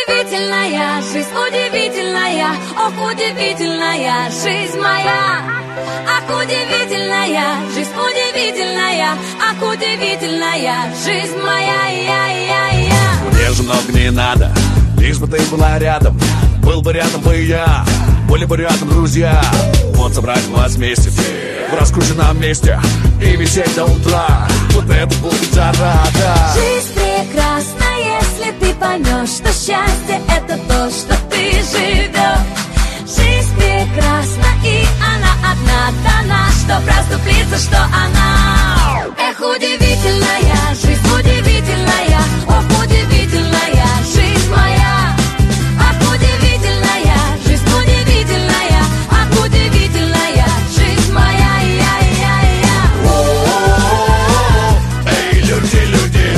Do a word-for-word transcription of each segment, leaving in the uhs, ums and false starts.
удивительная жизнь, удивительная, ох, удивительная жизнь моя. Ах, удивительная жизнь, удивительная, ах, удивительная жизнь моя, я, я, я. Мне же много не надо, лишь бы ты была рядом. Был бы рядом бы я, были бы рядом друзья. Вот собрать вас вместе в раскрученном месте и висеть до утра. Вот это будет зарада. Жизнь прекрасна, если ты поймешь, что счастье это то, что ты живешь. Жизнь прекрасна, и она одна дана, что проступится, что она. Эх, удивительная жизнь, удивительная, ох, удивительная жизнь моя. Ах, удивительная жизнь, удивительная, ах, удивительная жизнь моя, я, я, я. О-о-о-о, эй, люди, люди,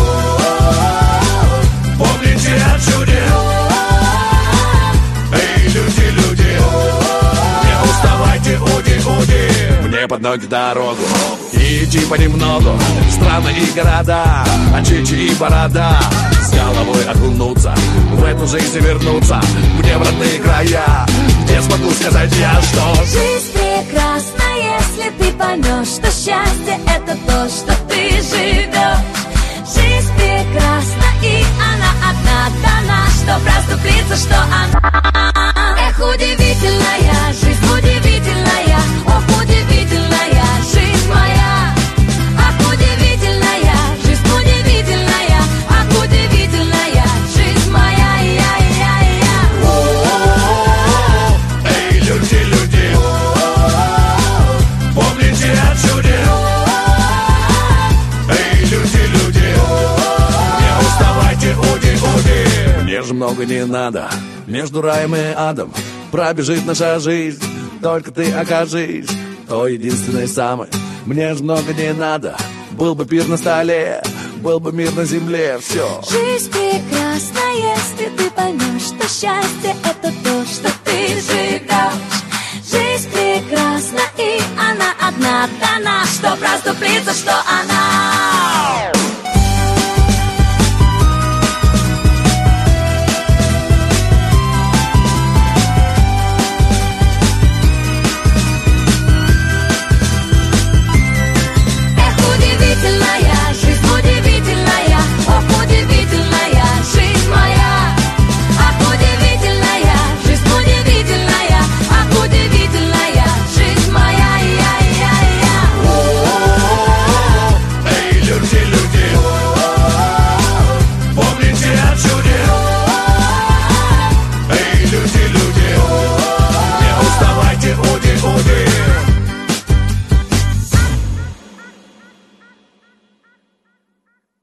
помните о чуде. Эй, люди, люди, не уставайте, уди, уди. Мне под ноги дорогу, и идти понемногу. Страны и города, а чичи и борода. С головой окунуться, в эту жизнь вернуться, мне в родные края, где смогу сказать я, что жизнь прекрасна, если ты поймешь, что счастье это то, что ты живешь. Жизнь прекрасна, и она одна дана, что проступится, что она. Эх, удивительная жизнь, удивительная, ох, удивительная жизнь моя. Ах, удивительная жизнь, удивительная, ах, удивительная жизнь моя, я, я, я. О-о-о-о, эй, люди, люди, помните о чуде. Эй, люди, люди, не уставайте, уди, уди. Мне же много не надо, между раем и адом пробежит наша жизнь, только ты окажись той единственной самой. Мне же много не надо, был бы пир на столе, был бы мир на земле, все. Жизнь прекрасна, если ты поймешь, что счастье это то, что ты живешь. Жизнь прекрасна, и она одна дана, что проступится, что она.